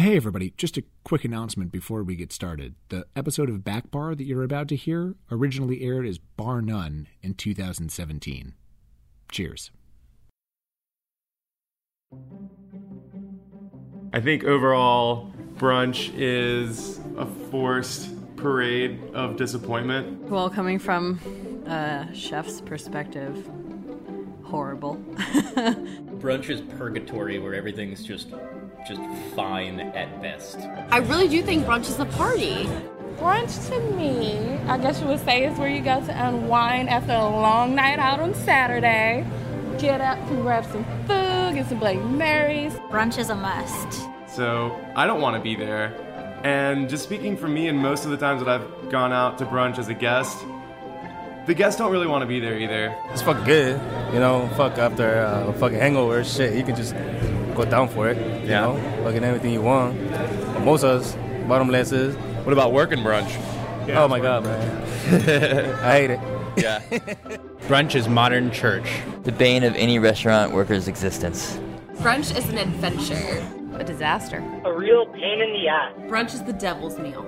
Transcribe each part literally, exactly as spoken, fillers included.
Hey everybody, just a quick announcement before we get started. The episode of Back Bar that you're about to hear originally aired as Bar None in two thousand seventeen. Cheers. I think overall, brunch is a forced parade of disappointment. Well, coming from a chef's perspective, horrible. Brunch is purgatory where everything's just just fine at best. I really do think brunch is a party. Brunch to me, I guess you would say, is where you go to unwind after a long night out on Saturday. Get up and grab some food, get some Bloody Marys. Brunch is a must. So I don't want to be there. And just speaking for me, and most of the times that I've gone out to brunch as a guest, the guests don't really want to be there either. It's fucking good, you know, fuck after uh, a fucking hangover, shit, you can just go down for it, you yeah. know, fucking everything you want. Mimosas, bottom is. What about working brunch? Yeah, oh my God, man. I hate it. Yeah. Brunch is modern church. The bane of any restaurant worker's existence. Brunch is an adventure. A disaster. A real pain in the ass. Brunch is the devil's meal.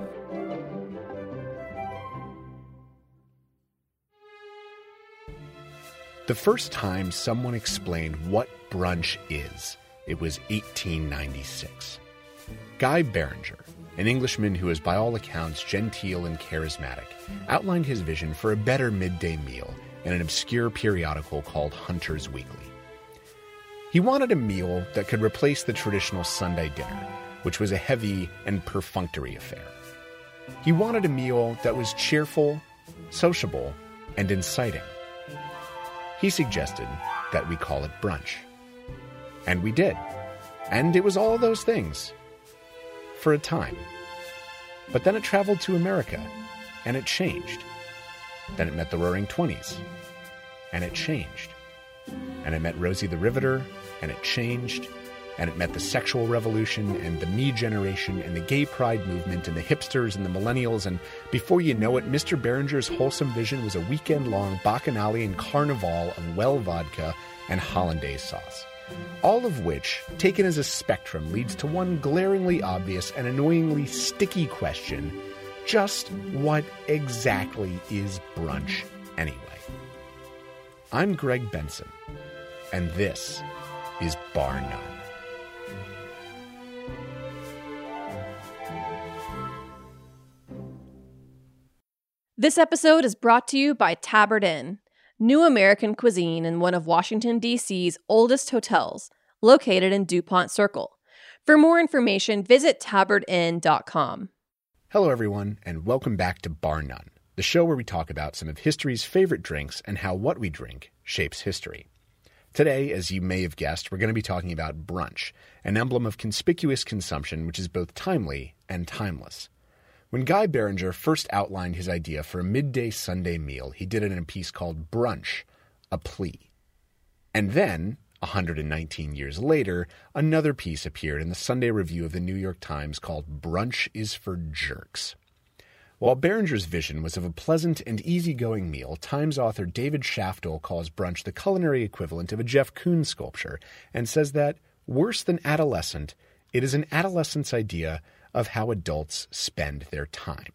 The first time someone explained what brunch is, it was eighteen ninety-six. Guy Beringer, an Englishman who is by all accounts genteel and charismatic, outlined his vision for a better midday meal in an obscure periodical called Hunter's Weekly. He wanted a meal that could replace the traditional Sunday dinner, which was a heavy and perfunctory affair. He wanted a meal that was cheerful, sociable, and inciting. He suggested that we call it brunch. And we did. And it was all those things. For a time. But then it traveled to America, and it changed. Then it met the Roaring Twenties, and it changed. And it met Rosie the Riveter, and it changed. And it met the sexual revolution, and the me generation, and the gay pride movement, and the hipsters, and the millennials, and before you know it, Mister Beringer's wholesome vision was a weekend-long bacchanalian and carnival of well vodka and hollandaise sauce. All of which, taken as a spectrum, leads to one glaringly obvious and annoyingly sticky question: just what exactly is brunch anyway? I'm Greg Benson, and this is Bar None. This episode is brought to you by Tabard Inn, new American cuisine in one of Washington, D C's oldest hotels, located in DuPont Circle. For more information, visit tabard inn dot com. Hello, everyone, and welcome back to Bar None, the show where we talk about some of history's favorite drinks and how what we drink shapes history. Today, as you may have guessed, we're going to be talking about brunch, an emblem of conspicuous consumption which is both timely and timeless. When Guy Beringer first outlined his idea for a midday Sunday meal, he did it in a piece called Brunch, a Plea. And then, one hundred nineteen years later, another piece appeared in the Sunday Review of the New York Times called Brunch is for Jerks. While Beringer's vision was of a pleasant and easygoing meal, Times author David Shaftel calls brunch the culinary equivalent of a Jeff Koons sculpture and says that, worse than adolescent, it is an adolescent's idea of how adults spend their time.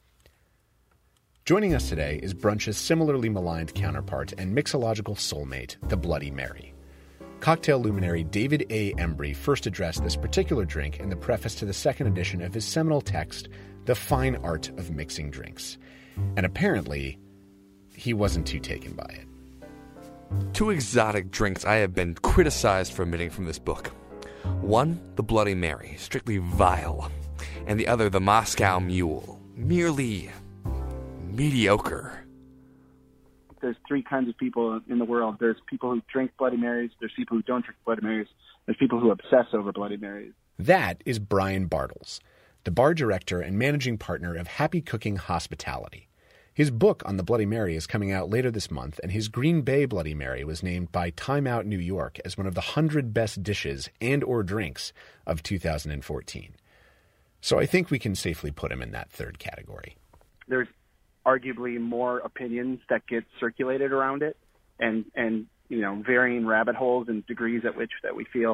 Joining us today is brunch's similarly maligned counterpart and mixological soulmate, the Bloody Mary. Cocktail luminary David A. Embry first addressed this particular drink in the preface to the second edition of his seminal text, The Fine Art of Mixing Drinks. And apparently, he wasn't too taken by it. Two exotic drinks I have been criticized for omitting from this book. One, the Bloody Mary, strictly vile. And the other, the Moscow Mule, merely mediocre. There's three kinds of people in the world. There's people who drink Bloody Marys. There's people who don't drink Bloody Marys. There's people who obsess over Bloody Marys. That is Brian Bartles, the bar director and managing partner of Happy Cooking Hospitality. His book on the Bloody Mary is coming out later this month, and his Green Bay Bloody Mary was named by Time Out New York as one of the one hundred best dishes and or drinks of two thousand fourteen. So I think we can safely put him in that third category. There's arguably more opinions that get circulated around it, and, and you know, varying rabbit holes and degrees at which that we feel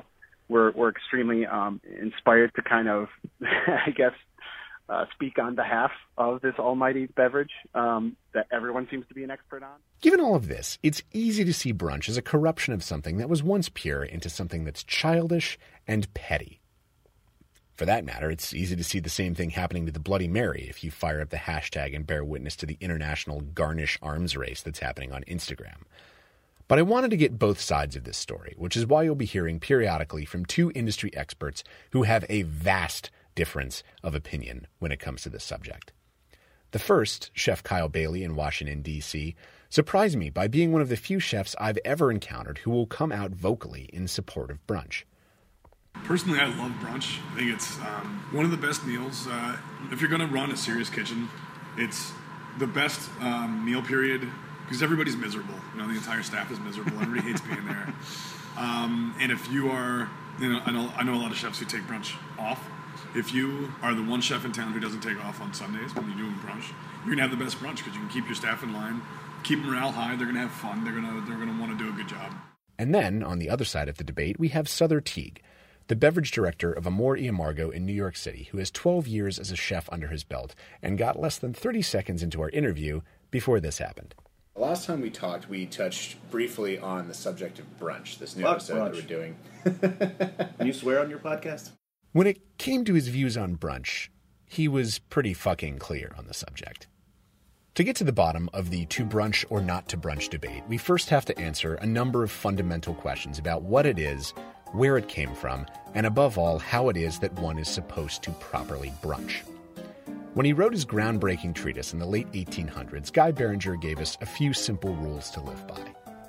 we're we're extremely um, inspired to kind of, I guess, uh, speak on behalf of this almighty beverage um, that everyone seems to be an expert on. Given all of this, it's easy to see brunch as a corruption of something that was once pure into something that's childish and petty. For that matter, it's easy to see the same thing happening to the Bloody Mary if you fire up the hashtag and bear witness to the international garnish arms race that's happening on Instagram. But I wanted to get both sides of this story, which is why you'll be hearing periodically from two industry experts who have a vast difference of opinion when it comes to this subject. The first, Chef Kyle Bailey in Washington, D C, surprised me by being one of the few chefs I've ever encountered who will come out vocally in support of brunch. Personally, I love brunch. I think it's um, one of the best meals. Uh, if you're going to run a serious kitchen, it's the best um, meal period because everybody's miserable. You know, the entire staff is miserable. Everybody hates being there. Um, and if you are, you know, I know, I know a lot of chefs who take brunch off. If you are the one chef in town who doesn't take off on Sundays when you're doing brunch, you're gonna have the best brunch because you can keep your staff in line, keep morale high. They're gonna have fun. They're gonna they're gonna want to do a good job. And then on the other side of the debate, we have Sother Teague, the beverage director of Amor y Amargo in New York City, who has twelve years as a chef under his belt and got less than thirty seconds into our interview before this happened. Last time we talked, we touched briefly on the subject of brunch, this new Fuck episode brunch. that we're doing. Can you swear on your podcast? When it came to his views on brunch, he was pretty fucking clear on the subject. To get to the bottom of the to brunch or not to brunch debate, we first have to answer a number of fundamental questions about what it is, where it came from, and above all, how it is that one is supposed to properly brunch. When he wrote his groundbreaking treatise in the late eighteen hundreds, Guy Beringer gave us a few simple rules to live by.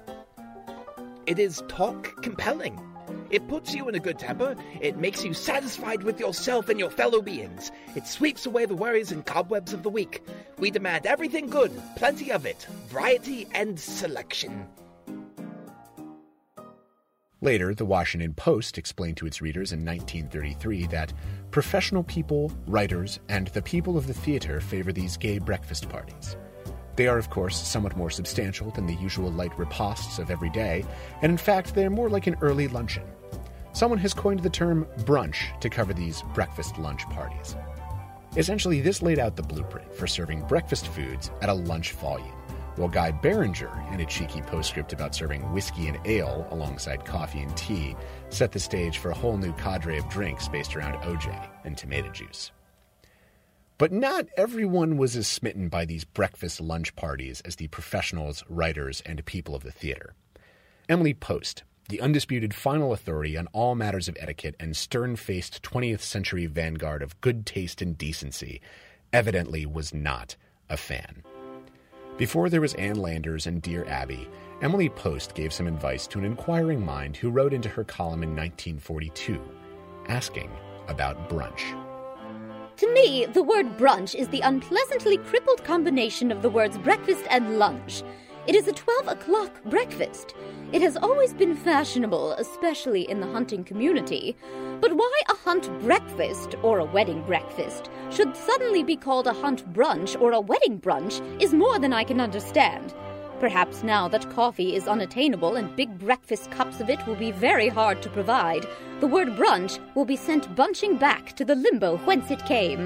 It is talk compelling. It puts you in a good temper. It makes you satisfied with yourself and your fellow beings. It sweeps away the worries and cobwebs of the week. We demand everything good, plenty of it, variety and selection. Later, the Washington Post explained to its readers in nineteen thirty-three that professional people, writers, and the people of the theater favor these gay breakfast parties. They are, of course, somewhat more substantial than the usual light repasts of every day, and in fact, they're more like an early luncheon. Someone has coined the term brunch to cover these breakfast-lunch parties. Essentially, this laid out the blueprint for serving breakfast foods at a lunch volume, while Guy Beringer, in a cheeky postscript about serving whiskey and ale alongside coffee and tea, set the stage for a whole new cadre of drinks based around O J and tomato juice. But not everyone was as smitten by these breakfast lunch parties as the professionals, writers, and people of the theater. Emily Post, the undisputed final authority on all matters of etiquette and stern-faced twentieth century vanguard of good taste and decency, evidently was not a fan. Before there was Ann Landers and Dear Abby, Emily Post gave some advice to an inquiring mind who wrote into her column in nineteen forty-two, asking about brunch. To me, the word brunch is the unpleasantly crippled combination of the words breakfast and lunch. It is a twelve o'clock breakfast. It has always been fashionable, especially in the hunting community. But why a hunt breakfast, or a wedding breakfast, should suddenly be called a hunt brunch or a wedding brunch is more than I can understand. Perhaps now that coffee is unattainable and big breakfast cups of it will be very hard to provide, the word brunch will be sent bunching back to the limbo whence it came.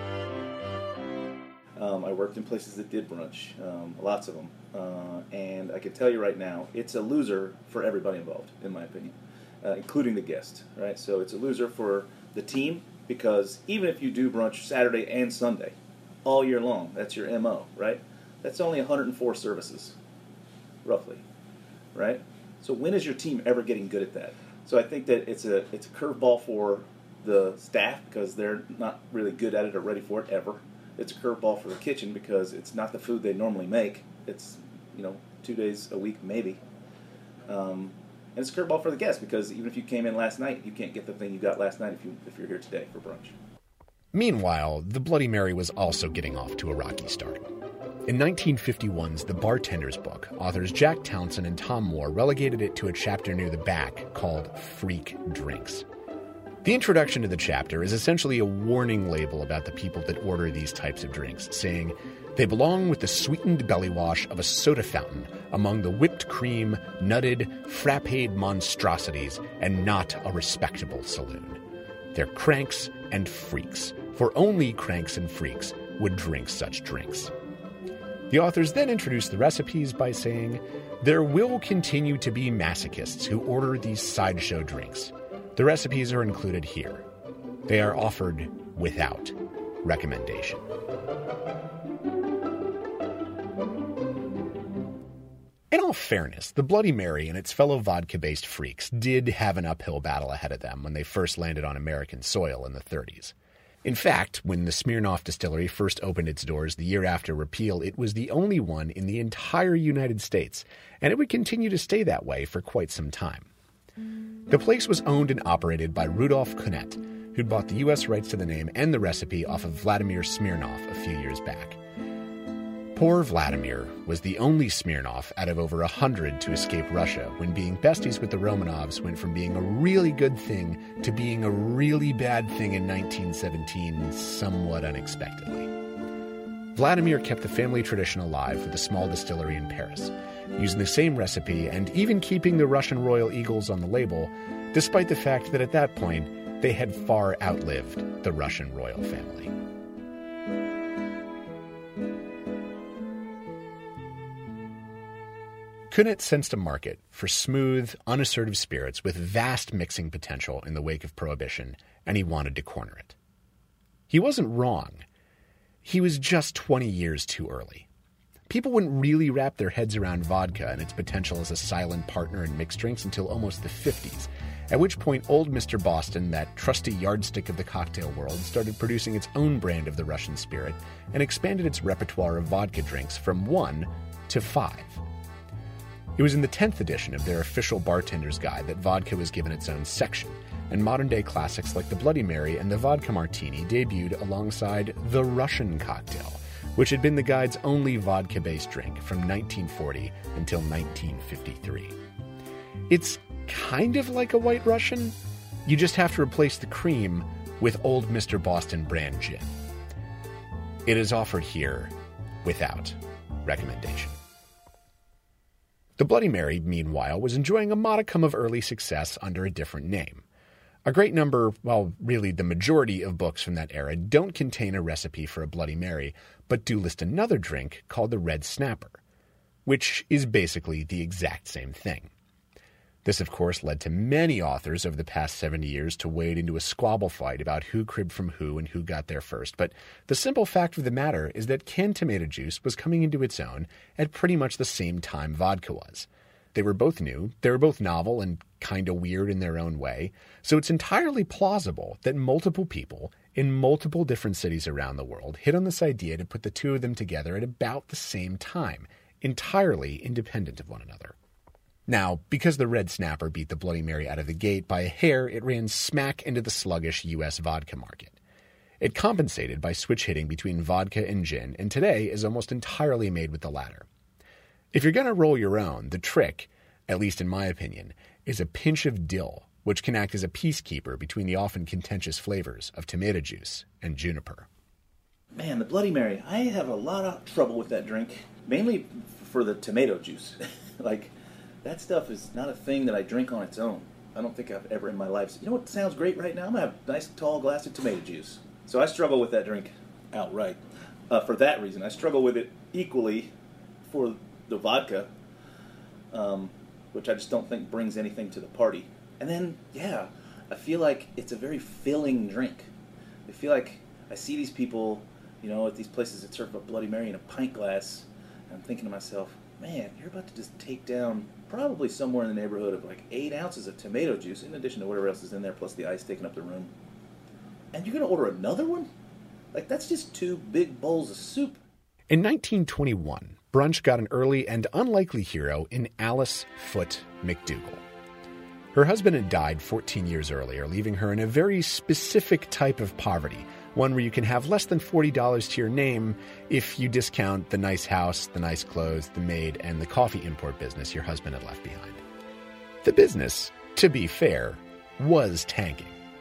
Um, I worked in places that did brunch, um, lots of them, uh, and I can tell you right now, it's a loser for everybody involved, in my opinion, uh, including the guest, right? So it's a loser for the team, because even if you do brunch Saturday and Sunday, all year long, that's your M O, right? That's only one hundred four services, roughly, right? So when is your team ever getting good at that? So I think that it's a it's a curveball for the staff, because they're not really good at it or ready for it ever. It's a curveball for the kitchen because it's not the food they normally make. It's, you know, two days a week maybe. Um, and it's a curveball for the guests because even if you came in last night, you can't get the thing you got last night if, you, if you're here today for brunch. Meanwhile, the Bloody Mary was also getting off to a rocky start. In nineteen fifty-one's The Bartender's Book, authors Jack Townsend and Tom Moore relegated it to a chapter near the back called Freak Drinks. The introduction to the chapter is essentially a warning label about the people that order these types of drinks, saying, They belong with the sweetened belly wash of a soda fountain among the whipped cream, nutted, frappéd monstrosities, and not a respectable saloon. They're cranks and freaks, for only cranks and freaks would drink such drinks. The authors then introduce the recipes by saying, there will continue to be masochists who order these sideshow drinks. The recipes are included here. They are offered without recommendation. In all fairness, the Bloody Mary and its fellow vodka-based freaks did have an uphill battle ahead of them when they first landed on American soil in the thirties. In fact, when the Smirnoff distillery first opened its doors the year after repeal, it was the only one in the entire United States, and it would continue to stay that way for quite some time. The place was owned and operated by Rudolf Kunet, who'd bought the U S rights to the name and the recipe off of Vladimir Smirnoff a few years back. Poor Vladimir was the only Smirnoff out of over a hundred to escape Russia when being besties with the Romanovs went from being a really good thing to being a really bad thing in nineteen seventeen somewhat unexpectedly. Vladimir kept the family tradition alive with a small distillery in Paris, using the same recipe and even keeping the Russian Royal Eagles on the label, despite the fact that at that point they had far outlived the Russian royal family. Kunet sensed a market for smooth, unassertive spirits with vast mixing potential in the wake of Prohibition, and he wanted to corner it. He wasn't wrong. He was just twenty years too early. People wouldn't really wrap their heads around vodka and its potential as a silent partner in mixed drinks until almost the fifties, at which point Old Mister Boston, that trusty yardstick of the cocktail world, started producing its own brand of the Russian spirit and expanded its repertoire of vodka drinks from one to five. It was in the tenth edition of their official bartender's guide that vodka was given its own section, and modern-day classics like the Bloody Mary and the Vodka Martini debuted alongside the Russian cocktail, which had been the guide's only vodka-based drink from nineteen forty until nineteen fifty-three. It's kind of like a White Russian. You just have to replace the cream with Old Mister Boston brand gin. It is offered here without recommendation. The Bloody Mary, meanwhile, was enjoying a modicum of early success under a different name. A great number, well, really the majority of books from that era don't contain a recipe for a Bloody Mary, but do list another drink called the Red Snapper, which is basically the exact same thing. This, of course, led to many authors over the past seventy years to wade into a squabble fight about who cribbed from who and who got there first. But the simple fact of the matter is that canned tomato juice was coming into its own at pretty much the same time vodka was. They were both new, they were both novel and kind of weird in their own way, so it's entirely plausible that multiple people in multiple different cities around the world hit on this idea to put the two of them together at about the same time, entirely independent of one another. Now, because the Red Snapper beat the Bloody Mary out of the gate by a hair, it ran smack into the sluggish U S vodka market. It compensated by switch hitting between vodka and gin, and today is almost entirely made with the latter. If you're going to roll your own, the trick, at least in my opinion, is a pinch of dill, which can act as a peacekeeper between the often contentious flavors of tomato juice and juniper. Man, the Bloody Mary, I have a lot of trouble with that drink, mainly for the tomato juice. Like, that stuff is not a thing that I drink on its own. I don't think I've ever in my life... You know what sounds great right now? I'm going to have a nice tall glass of tomato juice. So I struggle with that drink outright. Uh, for that reason. I struggle with it equally for the vodka, um, which I just don't think brings anything to the party. And then, yeah, I feel like it's a very filling drink. I feel like I see these people, you know, at these places that serve a Bloody Mary in a pint glass, and I'm thinking to myself, man, you're about to just take down probably somewhere in the neighborhood of like eight ounces of tomato juice, in addition to whatever else is in there, plus the ice taking up the room. And you're going to order another one? Like, that's just two big bowls of soup. In nineteen twenty-one, brunch got an early and unlikely hero in Alice Foote McDougall. Her husband had died fourteen years earlier, leaving her in a very specific type of poverty, one where you can have less than forty dollars to your name if you discount the nice house, the nice clothes, the maid, and the coffee import business your husband had left behind. The business, to be fair, was tanking.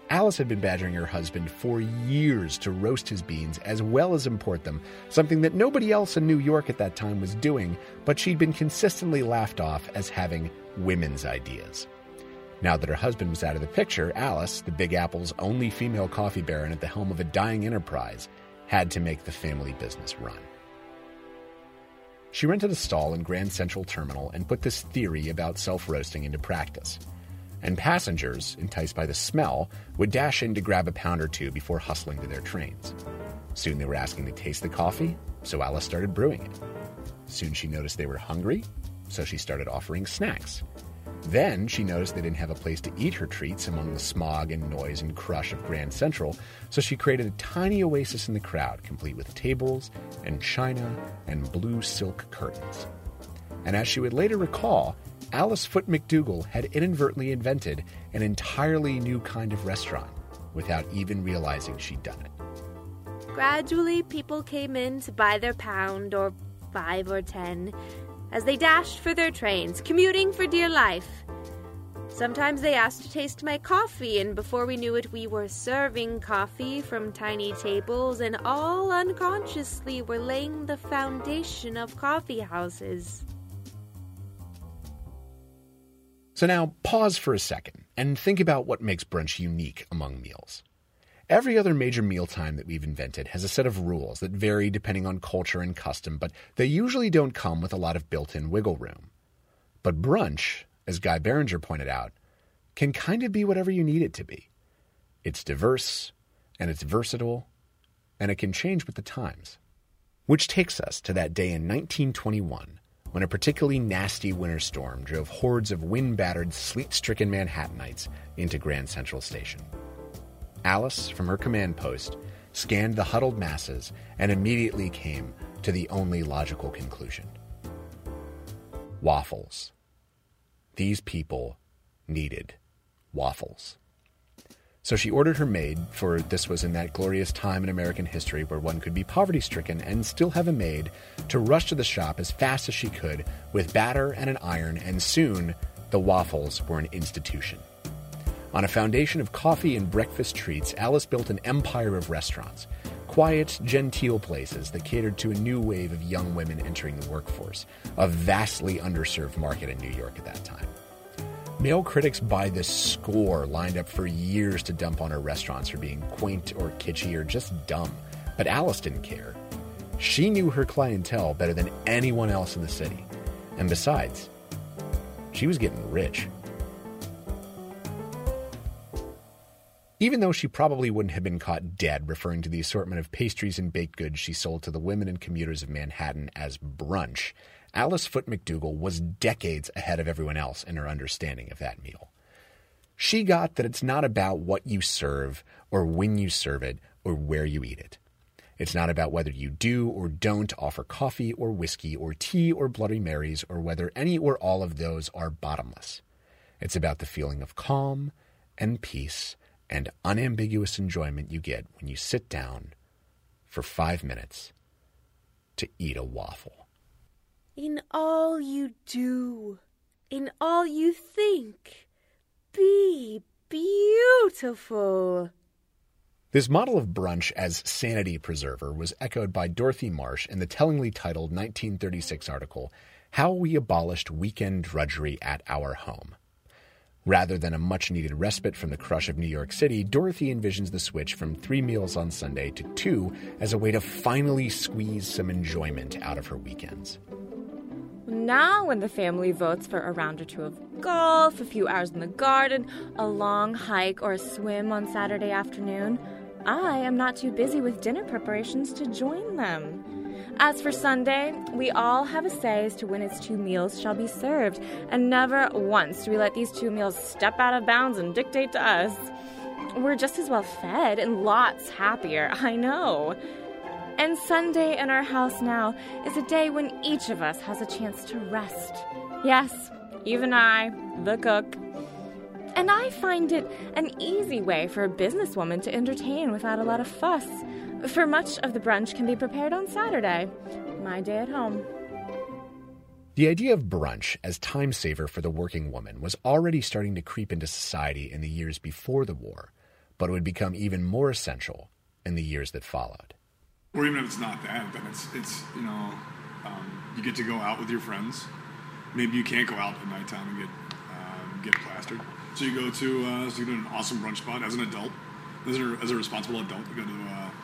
Alice had been badgering her husband for years to roast his beans as well as import them, something that nobody else in New York at that time was doing, but she'd been consistently laughed off as having women's ideas. Now that her husband was out of the picture, Alice, the Big Apple's only female coffee baron at the helm of a dying enterprise, had to make the family business run. She rented a stall in Grand Central Terminal and put this theory about self-roasting into practice. And passengers, enticed by the smell, would dash in to grab a pound or two before hustling to their trains. Soon they were asking to taste the coffee, so Alice started brewing it. Soon she noticed they were hungry, so she started offering snacks. Then she noticed they didn't have a place to eat her treats among the smog and noise and crush of Grand Central, so she created a tiny oasis in the crowd, complete with tables and china and blue silk curtains. And as she would later recall, Alice Foote McDougal had inadvertently invented an entirely new kind of restaurant without even realizing she'd done it. Gradually, people came in to buy their pound or five or ten as they dashed for their trains, commuting for dear life. Sometimes they asked to taste my coffee, and before we knew it, we were serving coffee from tiny tables, and all unconsciously were laying the foundation of coffee houses. So now, pause for a second and think about what makes brunch unique among meals. Every other major mealtime that we've invented has a set of rules that vary depending on culture and custom, but they usually don't come with a lot of built-in wiggle room. But brunch, as Guy Beringer pointed out, can kind of be whatever you need it to be. It's diverse, and it's versatile, and it can change with the times. Which takes us to that day in nineteen twenty-one, when a particularly nasty winter storm drove hordes of wind-battered, sleet-stricken Manhattanites into Grand Central Station. Alice, from her command post, scanned the huddled masses and immediately came to the only logical conclusion. Waffles. These people needed waffles. So she ordered her maid, for this was in that glorious time in American history where one could be poverty-stricken and still have a maid, to rush to the shop as fast as she could with batter and an iron, and soon the waffles were an institution. On a foundation of coffee and breakfast treats, Alice built an empire of restaurants, quiet, genteel places that catered to a new wave of young women entering the workforce, a vastly underserved market in New York at that time. Male critics by the score lined up for years to dump on her restaurants for being quaint or kitschy or just dumb, but Alice didn't care. She knew her clientele better than anyone else in the city, and besides, she was getting rich. Even though she probably wouldn't have been caught dead referring to the assortment of pastries and baked goods she sold to the women and commuters of Manhattan as brunch, Alice Foote McDougal was decades ahead of everyone else in her understanding of that meal. She got that it's not about what you serve or when you serve it or where you eat it. It's not about whether you do or don't offer coffee or whiskey or tea or Bloody Marys or whether any or all of those are bottomless. It's about the feeling of calm and peace and unambiguous enjoyment you get when you sit down for five minutes to eat a waffle. In all you do, in all you think, be beautiful. This model of brunch as sanity preserver was echoed by Dorothy Marsh in the tellingly titled nineteen thirty-six article, How We Abolished Weekend Drudgery at Our Home. Rather than a much-needed respite from the crush of New York City, Dorothy envisions the switch from three meals on Sunday to two as a way to finally squeeze some enjoyment out of her weekends. Now, when the family votes for a round or two of golf, a few hours in the garden, a long hike, or a swim on Saturday afternoon, I am not too busy with dinner preparations to join them. As for Sunday, we all have a say as to when its two meals shall be served, and never once do we let these two meals step out of bounds and dictate to us. We're just as well fed and lots happier, I know. And Sunday in our house now is a day when each of us has a chance to rest. Yes, even I, the cook. And I find it an easy way for a businesswoman to entertain without a lot of fuss, for much of the brunch can be prepared on Saturday, my day at home. The idea of brunch as time saver for the working woman was already starting to creep into society in the years before the war, but it would become even more essential in the years that followed. Or even if it's not that, then it's, it's you know, um, you get to go out with your friends. Maybe you can't go out at nighttime and get um, get plastered. So you go to uh, so you go to an awesome brunch spot as an adult. As a, as a responsible adult, you go to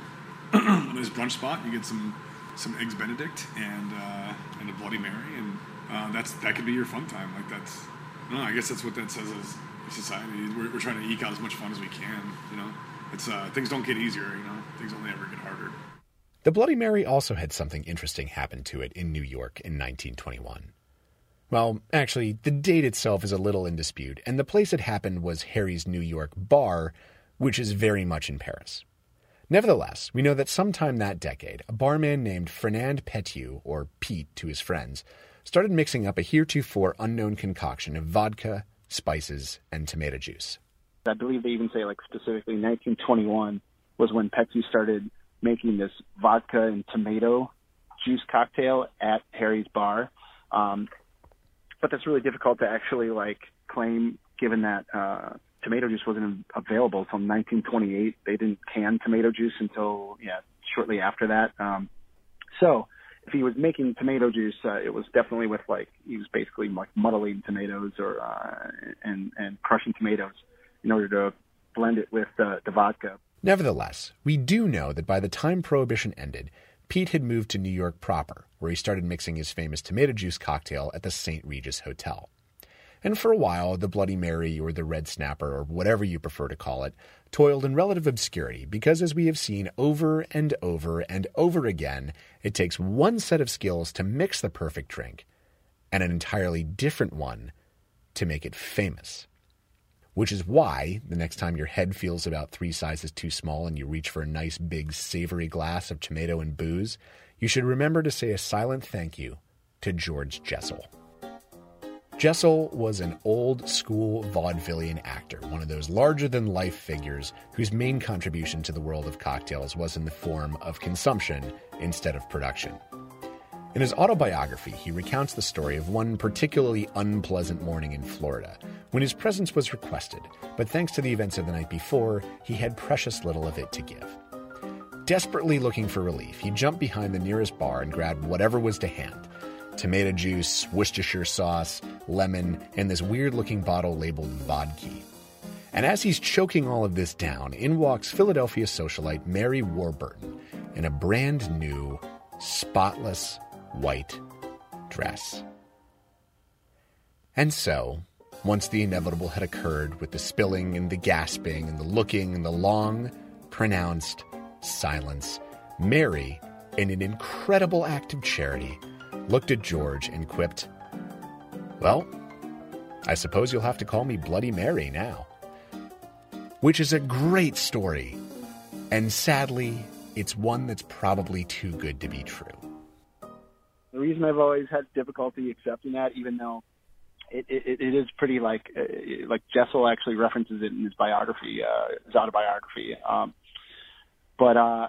uh, a nice brunch spot. You get some some eggs Benedict and uh, and a Bloody Mary, and uh, that's that could be your fun time. Like that's, I don't know, I guess that's what that says as society. We're, we're trying to eke out as much fun as we can. You know, it's uh, things don't get easier. You know, things only ever get harder. The Bloody Mary also had something interesting happen to it in New York in nineteen twenty-one. Well, actually, the date itself is a little in dispute, and the place it happened was Harry's New York bar, which is very much in Paris. Nevertheless, we know that sometime that decade, a barman named Fernand Petiot, or Pete to his friends, started mixing up a heretofore unknown concoction of vodka, spices, and tomato juice. I believe they even say, like, specifically nineteen twenty-one was when Petiot started making this vodka and tomato juice cocktail at Harry's bar. Um, but that's really difficult to actually, like, claim, given that uh, tomato juice wasn't available until nineteen twenty-eight. They didn't can tomato juice until, yeah, shortly after that. Um, so if he was making tomato juice, uh, it was definitely with, like, he was basically like muddling tomatoes or uh, and, and crushing tomatoes in order to blend it with uh, the vodka. Nevertheless, we do know that by the time Prohibition ended, Pete had moved to New York proper, where he started mixing his famous tomato juice cocktail at the Saint Regis Hotel. And for a while, the Bloody Mary or the Red Snapper, or whatever you prefer to call it, toiled in relative obscurity because, as we have seen over and over and over again, it takes one set of skills to mix the perfect drink and an entirely different one to make it famous. Which is why, the next time your head feels about three sizes too small and you reach for a nice big savory glass of tomato and booze, you should remember to say a silent thank you to George Jessel. Jessel was an old-school vaudevillian actor, one of those larger-than-life figures whose main contribution to the world of cocktails was in the form of consumption instead of production. In his autobiography, he recounts the story of one particularly unpleasant morning in Florida, when his presence was requested, but thanks to the events of the night before, he had precious little of it to give. Desperately looking for relief, he jumped behind the nearest bar and grabbed whatever was to hand: tomato juice, Worcestershire sauce, lemon, and this weird-looking bottle labeled vodka. And as he's choking all of this down, in walks Philadelphia socialite Mary Warburton in a brand new, spotless, white dress. And so, once the inevitable had occurred with the spilling and the gasping and the looking and the long, pronounced silence, Mary, in an incredible act of charity, looked at George and quipped, "Well, I suppose you'll have to call me Bloody Mary now." Which is a great story, and sadly, it's one that's probably too good to be true. The reason I've always had difficulty accepting that, even though it, it, it is pretty like, uh, like Jessel actually references it in his biography, uh, his autobiography. Um, but, uh,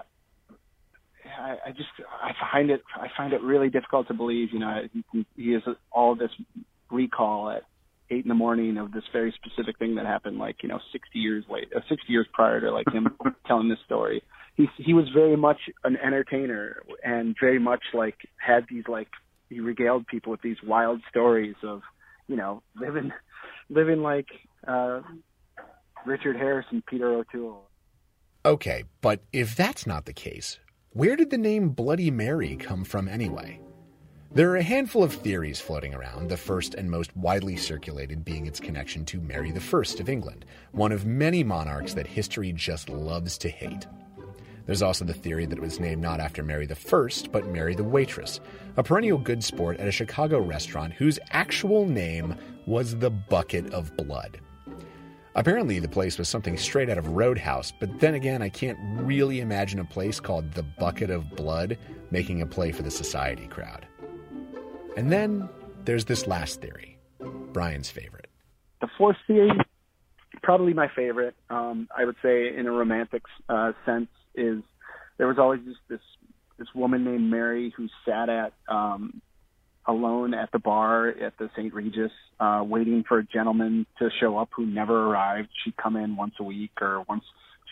I, I just, I find it, I find it really difficult to believe, you know, he, he has all this recall at eight in the morning of this very specific thing that happened, like, you know, sixty years late, uh, sixty years prior to, like, him telling this story. He, he was very much an entertainer and very much, like, had these, like, he regaled people with these wild stories of, you know, living, living like, uh, Richard Harris and Peter O'Toole. Okay, but if that's not the case, where did the name Bloody Mary come from anyway? There are a handful of theories floating around, the first and most widely circulated being its connection to Mary the First of England, one of many monarchs that history just loves to hate. There's also the theory that it was named not after Mary the First, but Mary the Waitress, a perennial good sport at a Chicago restaurant whose actual name was the Bucket of Blood. Apparently, the place was something straight out of Roadhouse, but then again, I can't really imagine a place called the Bucket of Blood making a play for the society crowd. And then there's this last theory, Brian's favorite. The fourth theory, probably my favorite, um, I would say in a romantic uh, sense, is there was always this, this this woman named Mary who sat at um, alone at the bar at the Saint Regis, uh, waiting for a gentleman to show up who never arrived. She'd come in once a week or once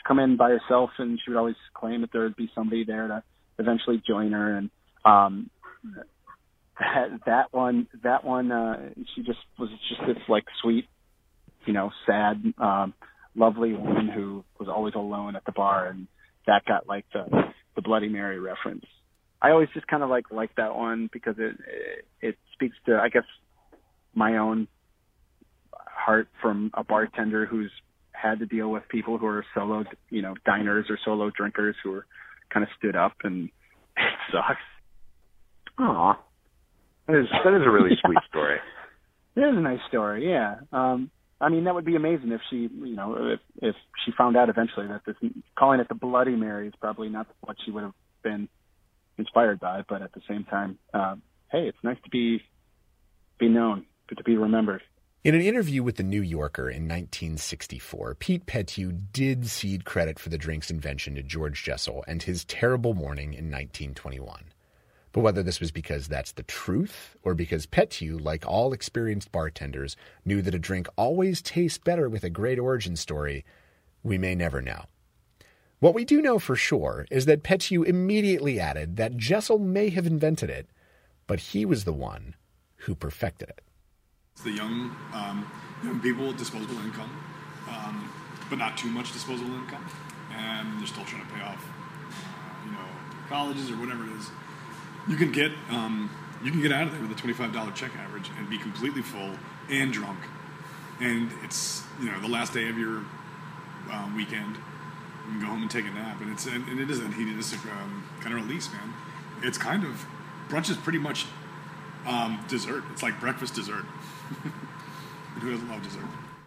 come in by herself, and she would always claim that there would be somebody there to eventually join her. And um, that, that one, that one, uh, she just was just this like sweet, you know, sad, um, lovely woman who was always alone at the bar, and that got like the the Bloody Mary reference. I always just kind of like like that one because it, it it speaks to, I guess, my own heart from a bartender who's had to deal with people who are solo, you know, diners or solo drinkers who are kind of stood up, and it sucks. Aw, that is that is a really sweet story. It is a nice story, yeah. Um, I mean, that would be amazing if she, you know, if if she found out eventually that this calling it the Bloody Mary is probably not what she would have been inspired by, but at the same time, um, hey, it's nice to be be known, to be remembered. In an interview with The New Yorker in nineteen sixty-four, Pete Pettigrew did cede credit for the drink's invention to George Jessel and his terrible morning in nineteen twenty-one. But whether this was because that's the truth, or because Pettigrew, like all experienced bartenders, knew that a drink always tastes better with a great origin story, we may never know. What we do know for sure is that Pettigrew immediately added that Jessel may have invented it, but he was the one who perfected it. It's the young, um, young people with disposable income, um, but not too much disposable income, and they're still trying to pay off, uh, you know, colleges or whatever it is. You can get um, you can get out of there with a twenty-five dollars check average and be completely full and drunk, and it's, you know, the last day of your uh, weekend. You can go home and take a nap, and it's and, and it is a hedonistic um, kind of release, man. It's kind of brunch is pretty much um, dessert. It's like breakfast dessert. And who doesn't love dessert?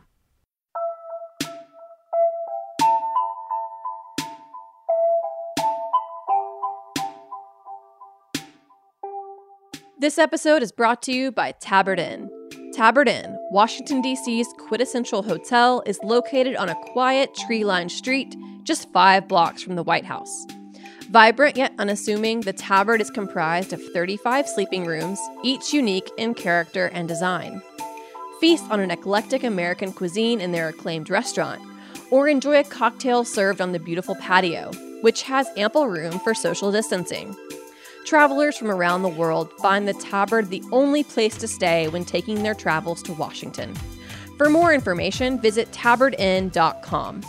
This episode is brought to you by Tabard Inn. Tabard Inn, Washington, D C's quintessential hotel, is located on a quiet, tree-lined street just five blocks from the White House. Vibrant yet unassuming, the Tabard is comprised of thirty-five sleeping rooms, each unique in character and design. Feast on an eclectic American cuisine in their acclaimed restaurant, or enjoy a cocktail served on the beautiful patio, which has ample room for social distancing. Travelers from around the world find the Tabard the only place to stay when taking their travels to Washington. For more information, visit tabard inn dot com.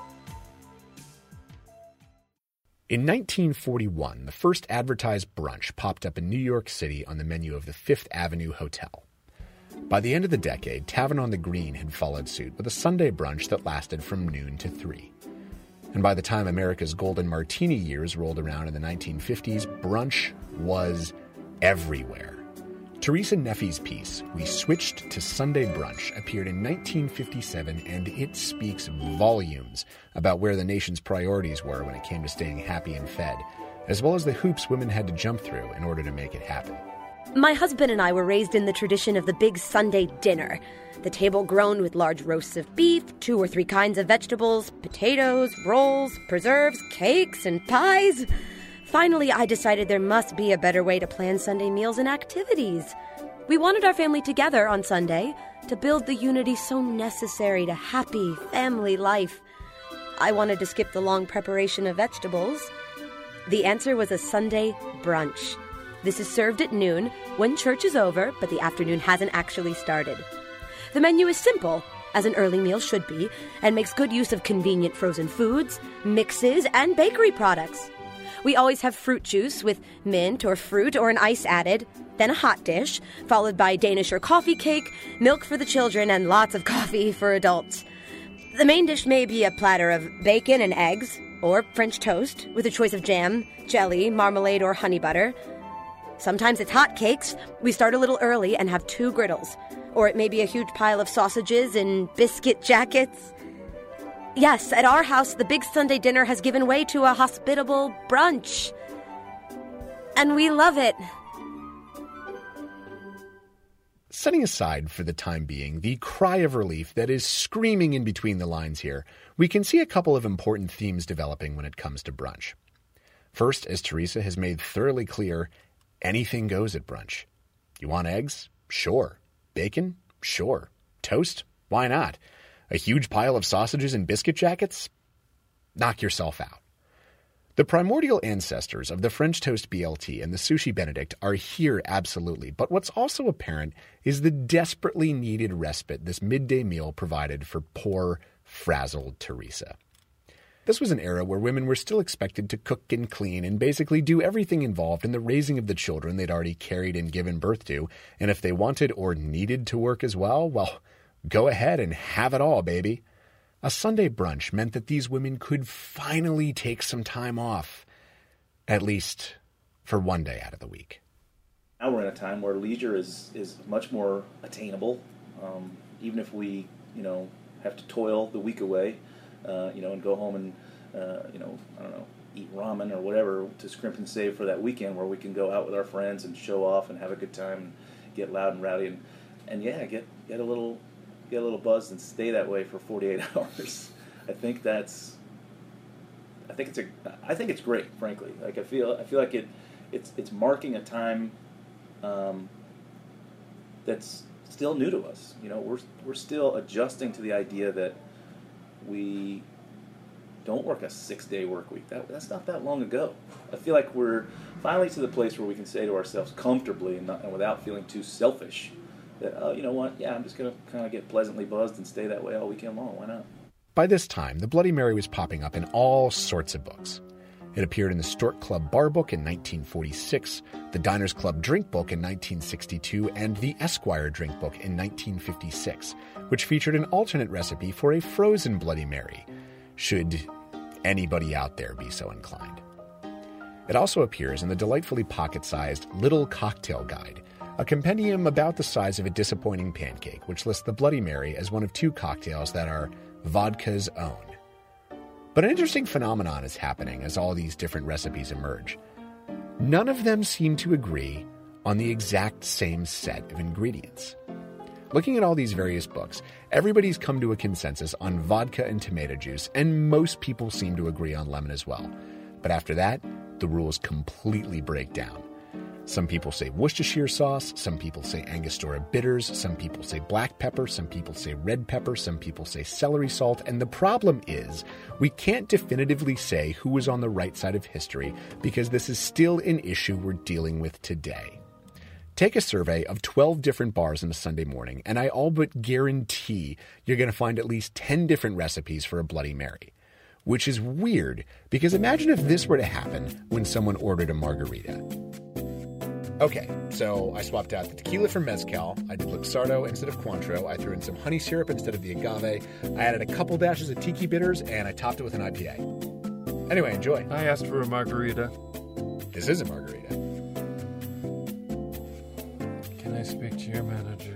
In nineteen forty-one, the first advertised brunch popped up in New York City on the menu of the Fifth Avenue Hotel. By the end of the decade, Tavern on the Green had followed suit with a Sunday brunch that lasted from noon to three. And by the time America's golden martini years rolled around in the nineteen fifties, brunch was everywhere. Teresa Neffy's piece, We Switched to Sunday Brunch, appeared in nineteen fifty-seven, and it speaks volumes about where the nation's priorities were when it came to staying happy and fed, as well as the hoops women had to jump through in order to make it happen. My husband and I were raised in the tradition of the big Sunday dinner. The table groaned with large roasts of beef, two or three kinds of vegetables, potatoes, rolls, preserves, cakes, and pies. Finally, I decided there must be a better way to plan Sunday meals and activities. We wanted our family together on Sunday to build the unity so necessary to happy family life. I wanted to skip the long preparation of vegetables. The answer was a Sunday brunch. This is served at noon, when church is over, but the afternoon hasn't actually started. The menu is simple, as an early meal should be, and makes good use of convenient frozen foods, mixes, and bakery products. We always have fruit juice with mint or fruit or an ice added, then a hot dish, followed by Danish or coffee cake, milk for the children, and lots of coffee for adults. The main dish may be a platter of bacon and eggs, or French toast, with a choice of jam, jelly, marmalade, or honey butter. Sometimes it's hot cakes. We start a little early and have two griddles. Or it may be a huge pile of sausages in biscuit jackets. Yes, at our house, the big Sunday dinner has given way to a hospitable brunch. And we love it. Setting aside for the time being the cry of relief that is screaming in between the lines here, we can see a couple of important themes developing when it comes to brunch. First, as Teresa has made thoroughly clear, anything goes at brunch. You want eggs? Sure. Bacon? Sure. Toast? Why not? A huge pile of sausages and biscuit jackets? knock yourself out. The primordial ancestors of the French toast B L T and the sushi Benedict are here absolutely, but what's also apparent is the desperately needed respite this midday meal provided for poor, frazzled Teresa. This was an era where women were still expected to cook and clean and basically do everything involved in the raising of the children they'd already carried and given birth to, and if they wanted or needed to work as well, well, go ahead and have it all, baby. A Sunday brunch meant that these women could finally take some time off, at least for one day out of the week. Now we're in a time where leisure is, is much more attainable, um, even if we, you know, have to toil the week away, uh, you know, and go home and, uh, you know, I don't know, eat ramen or whatever to scrimp and save for that weekend where we can go out with our friends and show off and have a good time and get loud and rowdy and, and yeah, get, get a little... get a little buzzed and stay that way for forty-eight hours. I think that's, I think it's a, I think it's great, frankly. Like I feel, I feel like it, it's, it's marking a time, um, that's still new to us. You know, we're, we're still adjusting to the idea that we don't work a six-day work week. That, that's not that long ago. I feel like we're finally to the place where we can say to ourselves comfortably and, not, and without feeling too selfish, that, oh, you know what, yeah, I'm just going to kind of get pleasantly buzzed and stay that way all weekend long. Why not? By this time, the Bloody Mary was popping up in all sorts of books. It appeared in the Stork Club Bar Book in nineteen forty-six, the Diners Club Drink Book in nineteen sixty-two, and the Esquire Drink Book in nineteen fifty-six, which featured an alternate recipe for a frozen Bloody Mary, should anybody out there be so inclined. It also appears in the delightfully pocket-sized Little Cocktail Guide, a compendium about the size of a disappointing pancake, which lists the Bloody Mary as one of two cocktails that are vodka's own. But an interesting phenomenon is happening as all these different recipes emerge. None of them seem to agree on the exact same set of ingredients. Looking at all these various books, everybody's come to a consensus on vodka and tomato juice, and most people seem to agree on lemon as well. But after that, the rules completely break down. Some people say Worcestershire sauce, some people say Angostura bitters, some people say black pepper, some people say red pepper, some people say celery salt, and the problem is we can't definitively say who was on the right side of history because this is still an issue we're dealing with today. Take a survey of twelve different bars on a Sunday morning, and I all but guarantee you're going to find at least ten different recipes for a Bloody Mary. Which is weird, because imagine if this were to happen when someone ordered a margarita. Okay, so I swapped out the tequila for mezcal, I did Luxardo instead of Cointreau, I threw in some honey syrup instead of the agave, I added a couple dashes of tiki bitters, and I topped it with an I P A. Anyway, enjoy. I asked for a margarita. This is a margarita. Can I speak to your manager?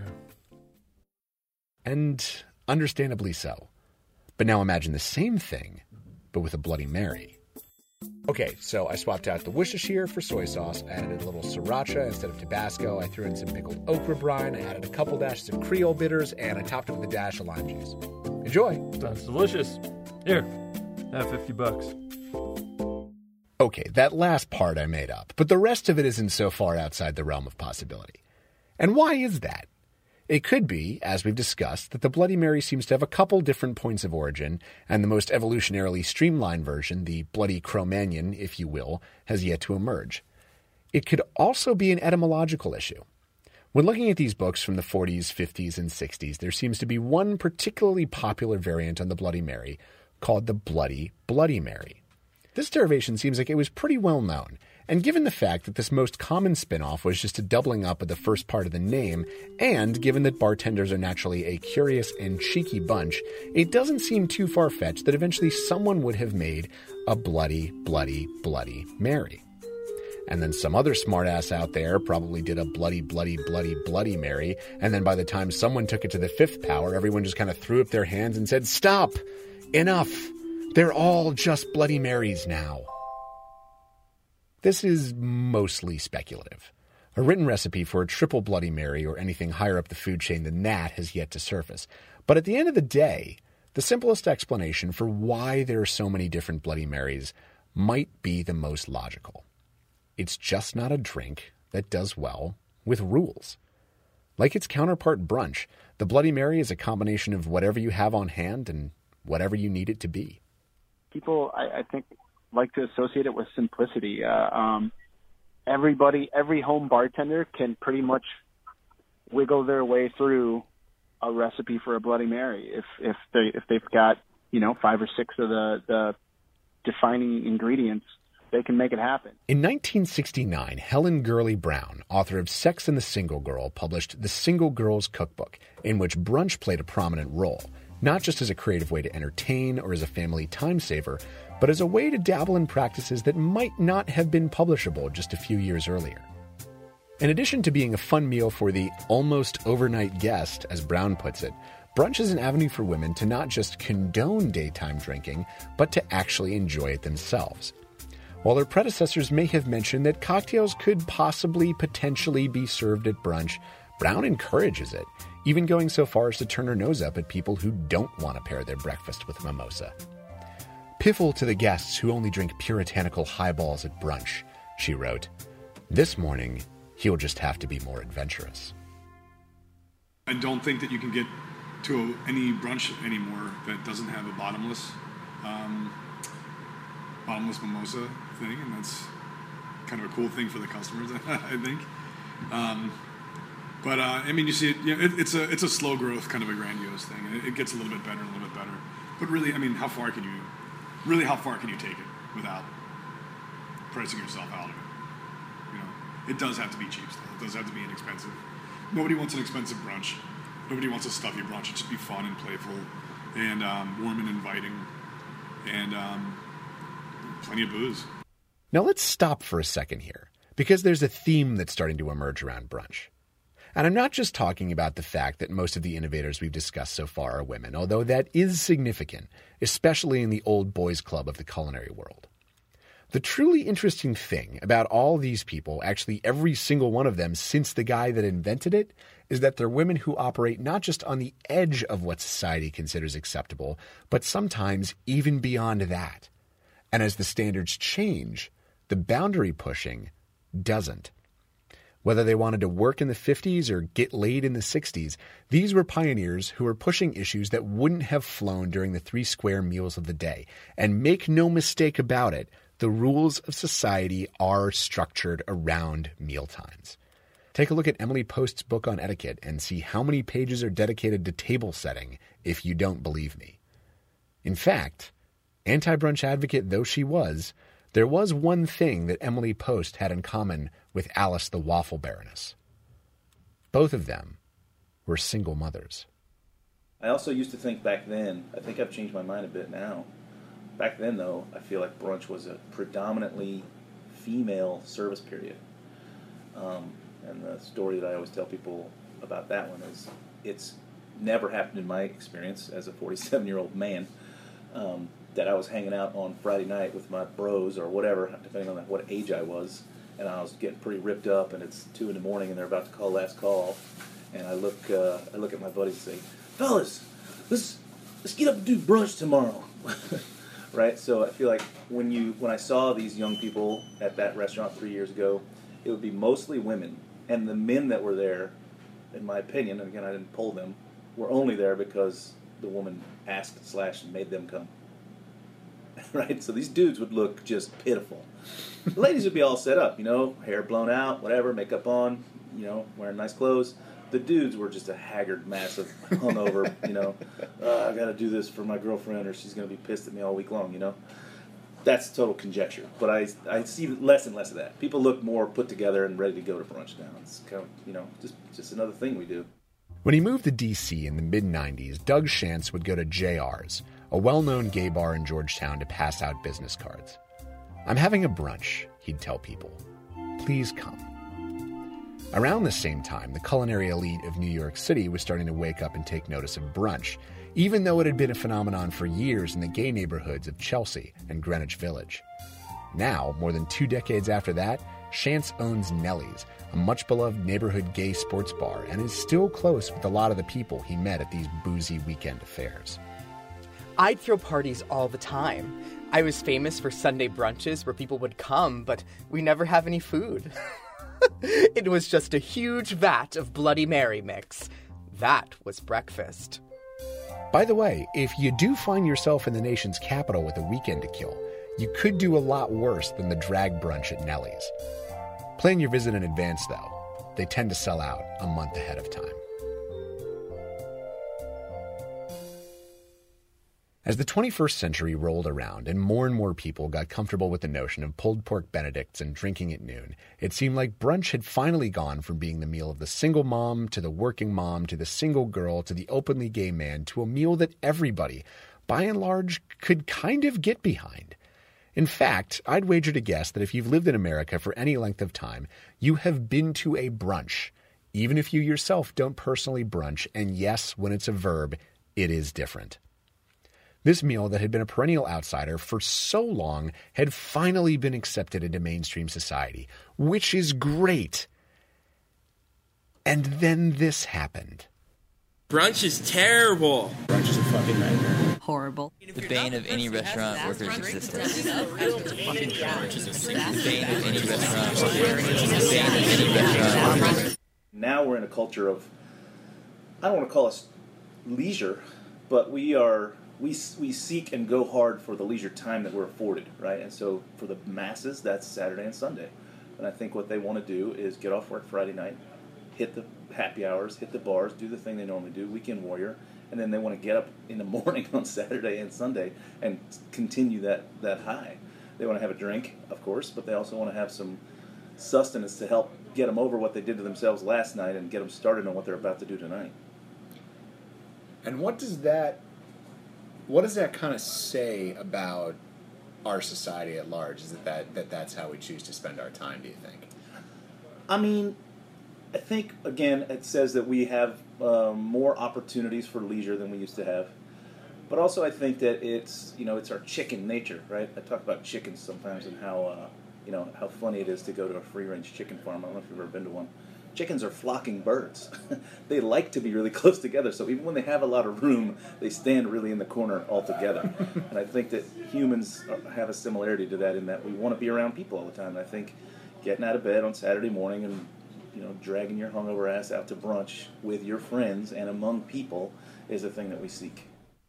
And understandably so. But now imagine the same thing, but with a Bloody Mary. Okay, so I swapped out the Worcestershire for soy sauce. I added a little sriracha instead of Tabasco. I threw in some pickled okra brine. I added a couple dashes of Creole bitters, and I topped it with a dash of lime juice. Enjoy. Sounds delicious. Here, have fifty bucks. Okay, that last part I made up, but the rest of it isn't so far outside the realm of possibility. And why is that? It could be, as we've discussed, that the Bloody Mary seems to have a couple different points of origin, and the most evolutionarily streamlined version, the Bloody Cro-Magnon, if you will, has yet to emerge. It could also be an etymological issue. When looking at these books from the forties, fifties, and sixties, there seems to be one particularly popular variant on the Bloody Mary called the Bloody Bloody Mary. This derivation seems like it was pretty well known, and given the fact that this most common spin-off was just a doubling up of the first part of the name, and given that bartenders are naturally a curious and cheeky bunch, it doesn't seem too far-fetched that eventually someone would have made a Bloody, Bloody, Bloody Mary. And then some other smartass out there probably did a Bloody, Bloody, Bloody, Bloody Mary, and then by the time someone took it to the fifth power, everyone just kind of threw up their hands and said, "Stop! Enough! They're all just Bloody Marys now." This is mostly speculative. A written recipe for a triple Bloody Mary or anything higher up the food chain than that has yet to surface. But at the end of the day, the simplest explanation for why there are so many different Bloody Marys might be the most logical. It's just not a drink that does well with rules. Like its counterpart brunch, the Bloody Mary is a combination of whatever you have on hand and whatever you need it to be. people, I, I think, like to associate it with simplicity. Uh, um, everybody, every home bartender can pretty much wiggle their way through a recipe for a Bloody Mary if if they if they've got, you know, five or six of the, the defining ingredients. They can make it happen. In nineteen sixty-nine, Helen Gurley Brown, author of Sex and the Single Girl, published The Single Girl's Cookbook, in which brunch played a prominent role, not just as a creative way to entertain or as a family time saver, but as a way to dabble in practices that might not have been publishable just a few years earlier. In addition to being a fun meal for the almost overnight guest, as Brown puts it, brunch is an avenue for women to not just condone daytime drinking, but to actually enjoy it themselves. While their predecessors may have mentioned that cocktails could possibly, potentially be served at brunch, Brown encourages it, even going so far as to turn her nose up at people who don't want to pair their breakfast with a mimosa. Piffle to the guests who only drink puritanical highballs at brunch, she wrote. This morning, he'll just have to be more adventurous. I don't think that you can get to a, any brunch anymore that doesn't have a bottomless um, bottomless mimosa thing, and that's kind of a cool thing for the customers, I think. Um, but uh, I mean, you see it, you know, it. It's a it's a slow growth, kind of a grandiose thing, and it, it gets a little bit better, and a little bit better. But really, I mean, how far can you, really, how far can you take it without pricing yourself out of it? You know, it does have to be cheap still. It does have to be inexpensive. Nobody wants an expensive brunch. Nobody wants a stuffy brunch. It should be fun and playful, and um, warm and inviting, and um, plenty of booze. Now let's stop for a second here, because there's a theme that's starting to emerge around brunch. And I'm not just talking about the fact that most of the innovators we've discussed so far are women, although that is significant, especially in the old boys club of the culinary world. The truly interesting thing about all these people, actually every single one of them since the guy that invented it, is that they're women who operate not just on the edge of what society considers acceptable, but sometimes even beyond that. And as the standards change, the boundary pushing doesn't. Whether they wanted to work in the fifties or get laid in the sixties, these were pioneers who were pushing issues that wouldn't have flown during the three square meals of the day. And make no mistake about it, the rules of society are structured around mealtimes. Take a look at Emily Post's book on etiquette and see how many pages are dedicated to table setting if you don't believe me. In fact, anti-brunch advocate though she was, there was one thing that Emily Post had in common with Alice the Waffle Baroness. Both of them were single mothers. I also used to think back then, I think I've changed my mind a bit now. Back then, though, I feel like brunch was a predominantly female service period. Um, and the story that I always tell people about that one is it's never happened in my experience as a forty-seven-year-old man um, that I was hanging out on Friday night with my bros or whatever, depending on what age I was, and I was getting pretty ripped up, and it's two in the morning, and they're about to call last call, and I look, uh, I look at my buddies and say, "Fellas, let's let's get up and do brunch tomorrow." Right? So I feel like when you when I saw these young people at that restaurant three years ago, it would be mostly women, and the men that were there, in my opinion, and again I didn't poll them, were only there because the woman asked slash made them come. Right? So these dudes would look just pitiful. The ladies would be all set up, you know, hair blown out, whatever, makeup on, you know, wearing nice clothes. The dudes were just a haggard mass of hungover, you know, uh, I got to do this for my girlfriend or she's going to be pissed at me all week long, you know. That's total conjecture. But I I see less and less of that. People look more put together and ready to go to brunch now. It's kind of, you know, just, just another thing we do. When he moved to D C in the mid nineties, Doug Shantz would go to J R's, a well-known gay bar in Georgetown, to pass out business cards. "I'm having a brunch," he'd tell people. "Please come." Around the same time, the culinary elite of New York City was starting to wake up and take notice of brunch, even though it had been a phenomenon for years in the gay neighborhoods of Chelsea and Greenwich Village. Now, more than two decades after that, Shantz owns Nellie's, a much-beloved neighborhood gay sports bar, and is still close with a lot of the people he met at these boozy weekend affairs. "I'd throw parties all the time. I was famous for Sunday brunches where people would come, but we never have any food. It was just a huge vat of Bloody Mary mix. That was breakfast." By the way, if you do find yourself in the nation's capital with a weekend to kill, you could do a lot worse than the drag brunch at Nellie's. Plan your visit in advance, though. They tend to sell out a month ahead of time. As the twenty-first century rolled around and more and more people got comfortable with the notion of pulled pork benedicts and drinking at noon, it seemed like brunch had finally gone from being the meal of the single mom to the working mom to the single girl to the openly gay man to a meal that everybody, by and large, could kind of get behind. In fact, I'd wager to guess that if you've lived in America for any length of time, you have been to a brunch, even if you yourself don't personally brunch, and yes, when it's a verb, it is different. This meal that had been a perennial outsider for so long had finally been accepted into mainstream society, which is great. And then this happened. Brunch is terrible. Brunch is a fucking nightmare. Horrible. The bane of any restaurant worker's existence. The bane of any restaurant worker. Now we're in a culture of, I don't want to call us leisure, but we are we we seek and go hard for the leisure time that we're afforded, right? And so for the masses, that's Saturday and Sunday. And I think what they want to do is get off work Friday night, hit the happy hours, hit the bars, do the thing they normally do, weekend warrior, and then they want to get up in the morning on Saturday and Sunday and continue that, that high. They want to have a drink, of course, but they also want to have some sustenance to help get them over what they did to themselves last night and get them started on what they're about to do tonight. And what does that, what does that kind of say about our society at large? Is it that, that that's how we choose to spend our time, do you think? I mean, I think, again, it says that we have um, more opportunities for leisure than we used to have. But also I think that it's, you know, it's our chicken nature, right? I talk about chickens sometimes and how, uh, you know, how funny it is to go to a free-range chicken farm. I don't know if you've ever been to one. Chickens are flocking birds. They like to be really close together, so even when they have a lot of room, they stand really in the corner altogether. And I think that humans have a similarity to that in that we want to be around people all the time. And I think getting out of bed on Saturday morning and, you know, dragging your hungover ass out to brunch with your friends and among people is a thing that we seek.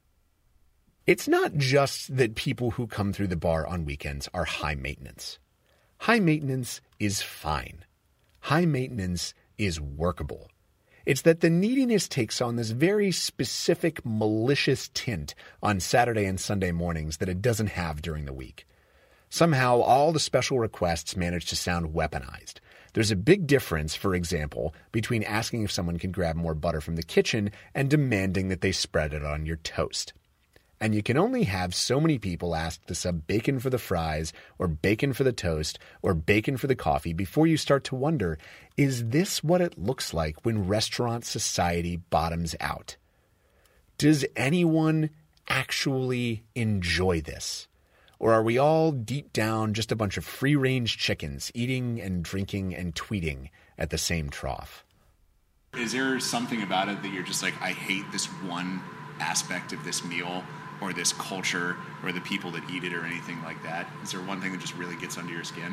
It's not just that people who come through the bar on weekends are high maintenance. High maintenance is fine. High maintenance is workable. It's that the neediness takes on this very specific malicious tint on Saturday and Sunday mornings that it doesn't have during the week. Somehow, all the special requests manage to sound weaponized. There's a big difference, for example, between asking if someone can grab more butter from the kitchen and demanding that they spread it on your toast. And you can only have so many people ask to sub bacon for the fries, or bacon for the toast, or bacon for the coffee before you start to wonder, is this what it looks like when restaurant society bottoms out? Does anyone actually enjoy this? Or are we all deep down just a bunch of free-range chickens eating and drinking and tweeting at the same trough? Is there something about it that you're just like, I hate this one aspect of this meal or this culture or the people that eat it or anything like that? Is there one thing that just really gets under your skin?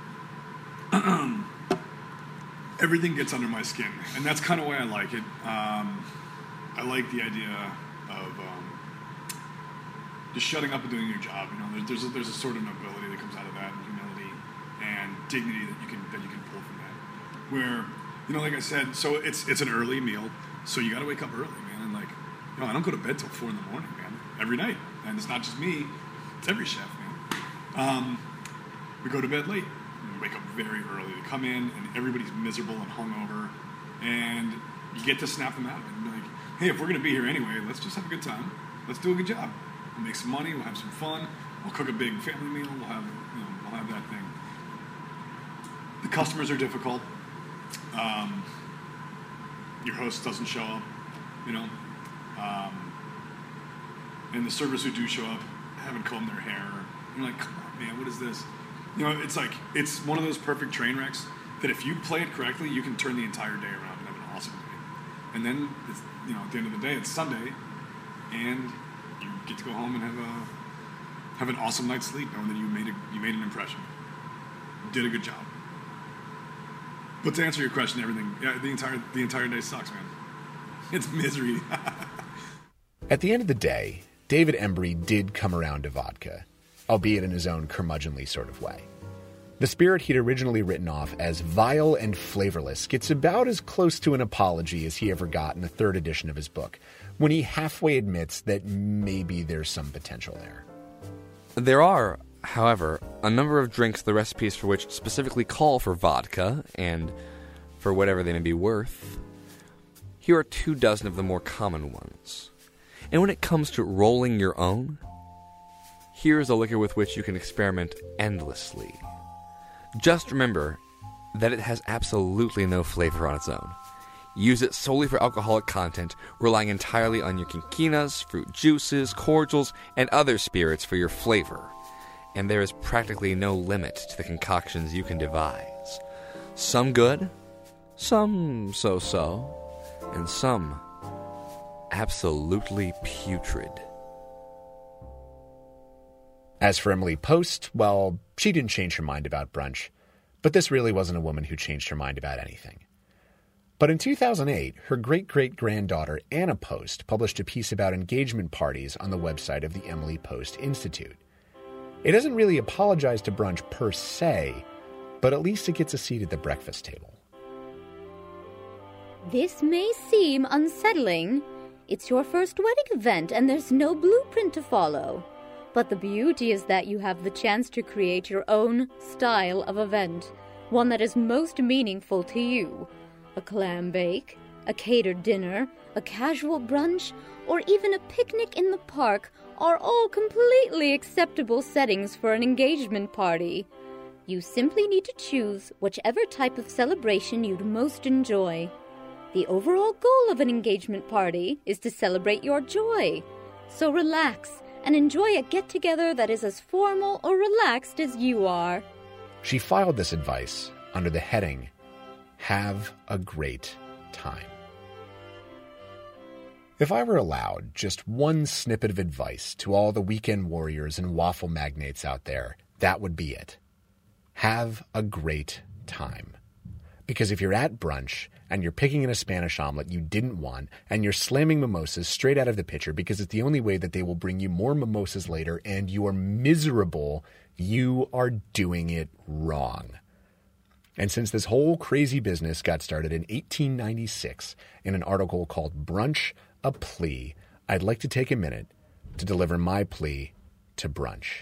Everything gets under my skin, and that's kind of why I like it. Um, I like the idea of um, just shutting up and doing your job. You know, there's there's a, there's a sort of nobility that comes out of that, and humility and dignity that you can that you can pull from that. Where, you know, like I said, so it's it's an early meal, so you got to wake up early, man. And like, you know, I don't go to bed till four in the morning, man, every night, and it's not just me, it's every chef, man. Um, we go to bed late. We wake up very early. They come in, and everybody's miserable and hungover, and you get to snap them out of it and be like, hey, if we're going to be here anyway, let's just have a good time. Let's do a good job. We'll make some money. We'll have some fun. We'll cook a big family meal. We'll have, you know, we'll have that thing. The customers are difficult. Um, your host doesn't show up, you know. Um, and the servers who do show up haven't combed their hair. You're like, come on, man, what is this? You know, it's like, it's one of those perfect train wrecks that if you play it correctly, you can turn the entire day around and have an awesome day. And then, it's, you know, at the end of the day, it's Sunday, and you get to go home and have a have an awesome night's sleep, knowing that you made a, you made an impression, you did a good job. But to answer your question, everything, yeah, the entire the entire day sucks, man. It's misery. At the end of the day, David Embry did come around to vodka, albeit in his own curmudgeonly sort of way. The spirit he'd originally written off as vile and flavorless gets about as close to an apology as he ever got in the third edition of his book, when he halfway admits that maybe there's some potential there. There are, however, a number of drinks, the recipes for which specifically call for vodka, and for whatever they may be worth. Here are two dozen of the more common ones. And when it comes to rolling your own, here is a liquor with which you can experiment endlessly. Just remember that it has absolutely no flavor on its own. Use it solely for alcoholic content, relying entirely on your quinquinas, fruit juices, cordials, and other spirits for your flavor. And there is practically no limit to the concoctions you can devise. Some good, some so-so, and some absolutely putrid. As for Emily Post, well, she didn't change her mind about brunch, but this really wasn't a woman who changed her mind about anything. But in two thousand eight, her great-great-granddaughter Anna Post published a piece about engagement parties on the website of the Emily Post Institute. It doesn't really apologize to brunch per se, but at least it gets a seat at the breakfast table. This may seem unsettling. It's your first wedding event and there's no blueprint to follow. But the beauty is that you have the chance to create your own style of event, one that is most meaningful to you. A clam bake, a catered dinner, a casual brunch, or even a picnic in the park are all completely acceptable settings for an engagement party. You simply need to choose whichever type of celebration you'd most enjoy. The overall goal of an engagement party is to celebrate your joy. So relax and enjoy a get-together that is as formal or relaxed as you are. She filed this advice under the heading, Have a Great Time. If I were allowed just one snippet of advice to all the weekend warriors and waffle magnates out there, that would be it. Have a great time. Because if you're at brunch and you're picking in a Spanish omelet you didn't want and you're slamming mimosas straight out of the pitcher because it's the only way that they will bring you more mimosas later and you are miserable, you are doing it wrong. And since this whole crazy business got started in eighteen ninety-six in an article called Brunch, a Plea, I'd like to take a minute to deliver my plea to brunch.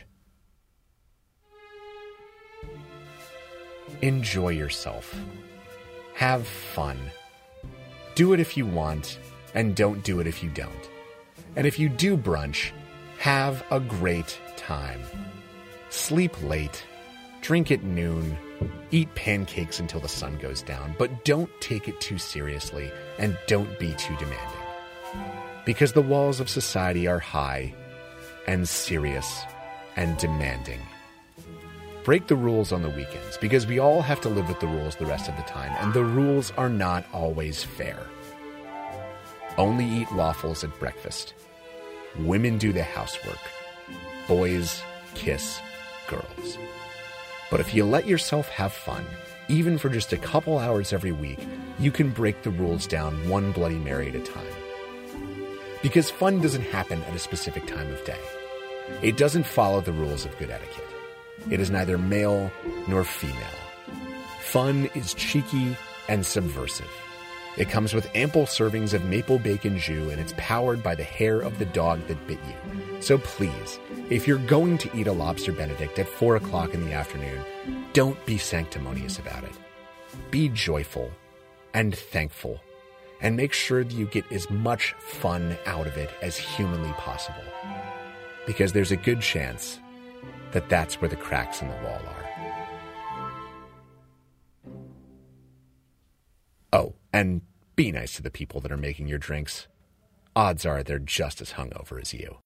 Enjoy yourself. Have fun. Do it if you want, and don't do it if you don't. And if you do brunch, have a great time. Sleep late, drink at noon, eat pancakes until the sun goes down, but don't take it too seriously and don't be too demanding. Because the walls of society are high and serious and demanding. Break the rules on the weekends, because we all have to live with the rules the rest of the time, and the rules are not always fair. Only eat waffles at breakfast. Women do the housework. Boys kiss girls. But if you let yourself have fun, even for just a couple hours every week, you can break the rules down one Bloody Mary at a time. Because fun doesn't happen at a specific time of day. It doesn't follow the rules of good etiquette. It is neither male nor female. Fun is cheeky and subversive. It comes with ample servings of maple bacon jus, and it's powered by the hair of the dog that bit you. So please, if you're going to eat a lobster benedict at four o'clock in the afternoon, don't be sanctimonious about it. Be joyful and thankful, and make sure that you get as much fun out of it as humanly possible. Because there's a good chance that that's where the cracks in the wall are. Oh, and be nice to the people that are making your drinks. Odds are they're just as hungover as you.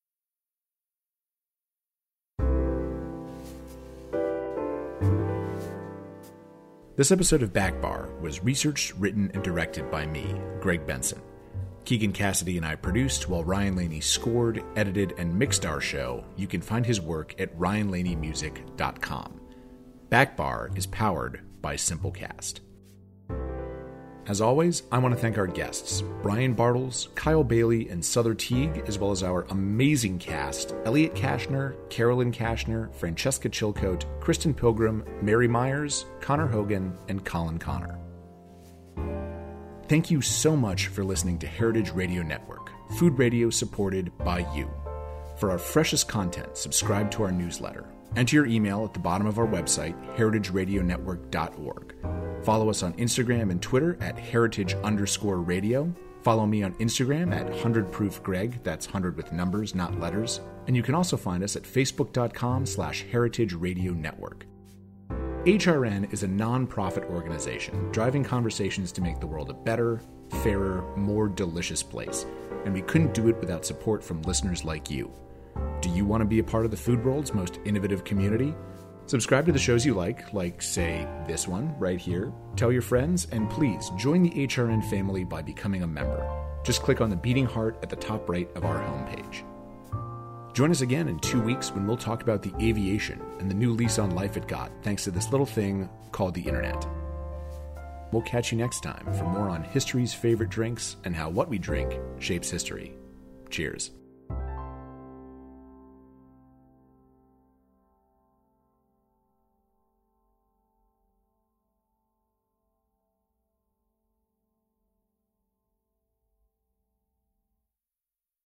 This episode of Back Bar was researched, written, and directed by me, Greg Benson. Keegan Cassidy and I produced, while Ryan Laney scored, edited, and mixed our show. You can find his work at ryan laney music dot com. Back Bar is powered by Simplecast. As always, I want to thank our guests, Brian Bartles, Kyle Bailey, and Souther Teague, as well as our amazing cast, Elliot Kashner, Carolyn Kashner, Francesca Chilcote, Kristen Pilgrim, Mary Myers, Connor Hogan, and Colin Connor. Thank you so much for listening to Heritage Radio Network, food radio supported by you. For our freshest content, subscribe to our newsletter. Enter your email at the bottom of our website, heritage radio network dot org. Follow us on Instagram and Twitter at heritage underscore radio. Follow me on Instagram at one hundred proof greg, that's one hundred with numbers, not letters. And you can also find us at facebook.com slash heritage radio network. H R N is a non-profit organization driving conversations to make the world a better, fairer, more delicious place. And we couldn't do it without support from listeners like you. Do you want to be a part of the food world's most innovative community? Subscribe to the shows you like, like, say, this one right here. Tell your friends, and please join the H R N family by becoming a member. Just click on the beating heart at the top right of our homepage. Join us again in two weeks when we'll talk about the aviation and the new lease on life it got thanks to this little thing called the internet. We'll catch you next time for more on history's favorite drinks and how what we drink shapes history. Cheers.